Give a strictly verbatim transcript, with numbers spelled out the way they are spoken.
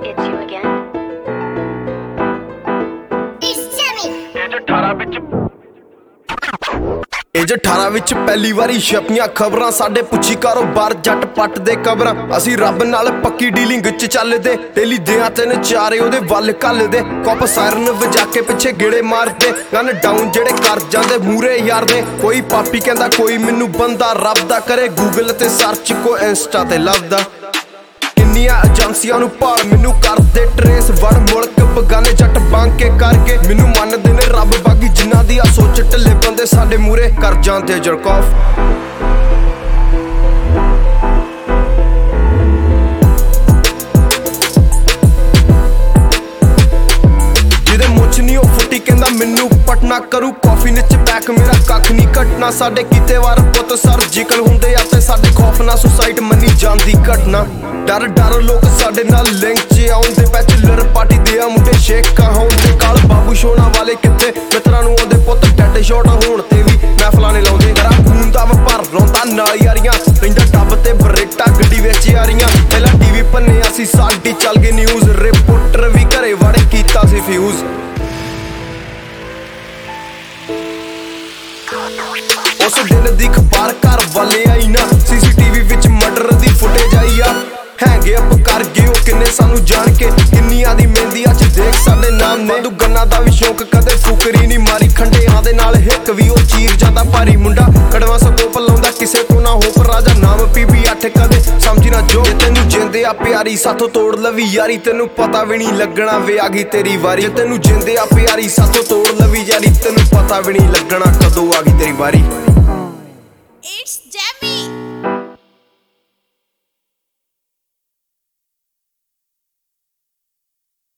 It's you again. ਇਹ ਜੋ ਅਠਾਰਾਂ ਵਿੱਚ ਪਹਿਲੀ ਵਾਰੀ ਛਪੀਆਂ ਖਬਰਾਂ ਸਾਡੇ ਪੁੱਛੀ ਕਾਰੋਬਾਰ ਜੱਟ ਪੱਟ ਦੇ ਕਬਰਾਂ ਅਸੀਂ ਰੱਬ ਨਾਲ ਪੱਕੀ ਡੀਲਿੰਗ ਚ ਚੱਲਦੇ ਤੇਲੀ ਦਿਆਂ ਤਿੰਨ ਚਾਰੇ ਉਹਦੇ ਵੱਲ ਘੱਲਦੇ ਕੱਪ ਸਾਇਰਨ ਵਜਾ ਕੇ ਪਿੱਛੇ ਗੇੜੇ ਮਾਰਦੇ ਗਨ ਡਾਊਨ ਜਿਹੜੇ ਕਰ ਜਾਂਦੇ ਮੂਰੇ ਯਾਰ ਦੇ ਕੋਈ ਪਾਪੀ ਕਹਿੰਦਾ ਕੋਈ ਮੈਨੂੰ ਬੰਦਾ ਰੱਬ ਦਾ ਕਰੇ ਗੂਗਲ ਤੇ ਸਰਚ ਕੋ ਇੰਸਟਾ ਤੇ ਲੱਭਦਾ ਇੰਨੀਆਂ ਏਜੰਸੀਆਂ ਨੂੰ ਭਾਲ ਮੈਨੂੰ ਕਰਦੇ ਟਰੇਸ ਵੜ ਮੁਲਕ ਬਗਾਨੇ ਜੱਟ ਬੰਕ ਕੇ ਕਰਕੇ ਮੈਨੂੰ ਮੰਨਦੇ ਨੇ ਰੱਬ ਬਾਗੀ ਜਿਨ੍ਹਾਂ ਦੀ ਆ ਸੋਚ ਢਿੱਲੇ ਬੰਦੇ ਸਾਡੇ ਮੂਰੇ ਕਰ ਜਾਂਦੇ ਜਰਕੌਫ ਜਿਹਦੇ ਮੁੱਛ ਨਹੀਂ ਉਹ ਫੁੱਟੀ ਕਹਿੰਦਾ ਮੈਨੂੰ ਪਟਨਾ ਕਰੂ ਕਾਫੀ ਨਿਚ ਪੈਕ ਮੇਰਾ ਕੱਖ ਨਹੀਂ ਘਟਨਾ ਸਾਡੇ ਕੀਤੇ ਵਾਰ ਪੁੱਤ ਸਰਜੀਕਲ ਹੁੰਦੇ ਆ ਤੇ ਸਾਡੇ ਖੌਫ ਨਾਲ ਸੁਸਾਈਡ ਮੰਨੀ ਜਾਂਦੀ ਘਟਨਾ ਡਰ ਡਰ ਲੋਕ ਸਾਡੇ ਨਾਲ ਲਿੰਕ ਚ ਆਉਂਦੇ ਬੈਚਲਰ ਪਾਰਟੀ ਦੇ ਆ ਮੁੰਡੇ ਸ਼ੇਕ ਕਹਾਉਂਦੇ ਕਾਲ ਬਾਬੂ ਸ਼ੋਨਾ ਵਾਲੇ ਕਿੱਥੇ ਮਿੱਤਰਾਂ ਨੂੰ ਆਉਂਦੇ ਪੁੱਤ ਡੈਡ ਸ਼ਾਟ ਹੋਣ ਤੇ ਵੀ ਮਹਿਫਲਾਂ ਨੇ ਲਾਉਂਦੇ ਮੇਰਾ ਖੂਨ ਦਾ ਵਪਾਰ ਲਾਉਂਦਾ ਨਾਲ ਯਾਰੀਆਂ ਰਹਿੰਦਾ ਟੱਬ ਤੇ ਬਰੇਟਾ ਗੱਡੀ ਵਿੱਚ ਯਾਰੀਆਂ ਪਹਿਲਾਂ ਟੀਵੀ ਪੰਨੇ ਅਸੀਂ ਸਾਡੀ ਚੱਲ ਗਈ ਨਿਊਜ਼ ਰਿਪੋਰਟਰ ਵੀ ਘਰੇ ਵੜ ਕੀਤਾ ਸੀ ਫਿਊਜ਼ ਉਸ ਦਿਨ ਦੀ ਖਬਰ ਘਰ ਵਾਲੇ ਆਈ ਨਾ ਸੀਸੀਟੀਵੀ ਵਿੱਚ ਮਰਡਰ ਦੀ ਫੁਟੇਜ ਆਈ ਆ ਹੈਂਗੇ ਅਪ ਕਰ ਗਏ ਉਹ ਕਿੰਨੇ ਸਾਨੂੰ ਜਾਣ ਕੇ ਕਿੰਨੀਆਂ ਦੀ ਮਹਿੰਦੀ ਅੱਜ ਦੇਖ ਸਾਡੇ ਨਾਮ ਨੇ ਤੂੰ ਗੰਨਾ ਦਾ ਵੀ ਸ਼ੌਂਕ ਕਦੇ ਫੁਕਰੀ ਨਹੀਂ ਮਾਰੀ ਖੰਡਿਆਂ ਦੇ ਨਾਲ ਹਿੱਕ ਵੀ ਉਹ ਚੀਰ ਜਾਂਦਾ ਭਾਰੀ ਮੁੰਡਾ ਕੜਵਾ ਸਕੋਪ ਲਾਉਂਦਾ ਕਿਸੇ ਤੋਂ ਨਾ ਹੋਪ ਰਾਜਾ ਨਾਮ ਪੀਬੀ ਅੱਠ ਕਦੇ ਸਮਝੀ ਨਾ ਜੋ ਤੈਨੂੰ ਜਿੰਦੇ ਆ ਪਿਆਰੀ ਸਾਥੋਂ ਤੋੜ ਲਵੀ ਯਾਰੀ ਤੈਨੂੰ ਪਤਾ ਵੀ ਨਹੀਂ ਲੱਗਣਾ ਵੇ ਆ ਗਈ ਤੇਰੀ ਵਾਰੀ ਤੈਨੂੰ ਜਿੰਦੇ ਆ ਪਿਆਰੀ ਸਾਥੋਂ ਤੋੜ ਲਵੀ ਯਾਰੀ ਤੈਨੂੰ ਪਤਾ ਵੀ ਨਹੀਂ ਲੱਗਣਾ ਕਦੋਂ ਆ ਗਈ ਤੇਰੀ ਵਾਰੀ। It's Jamie.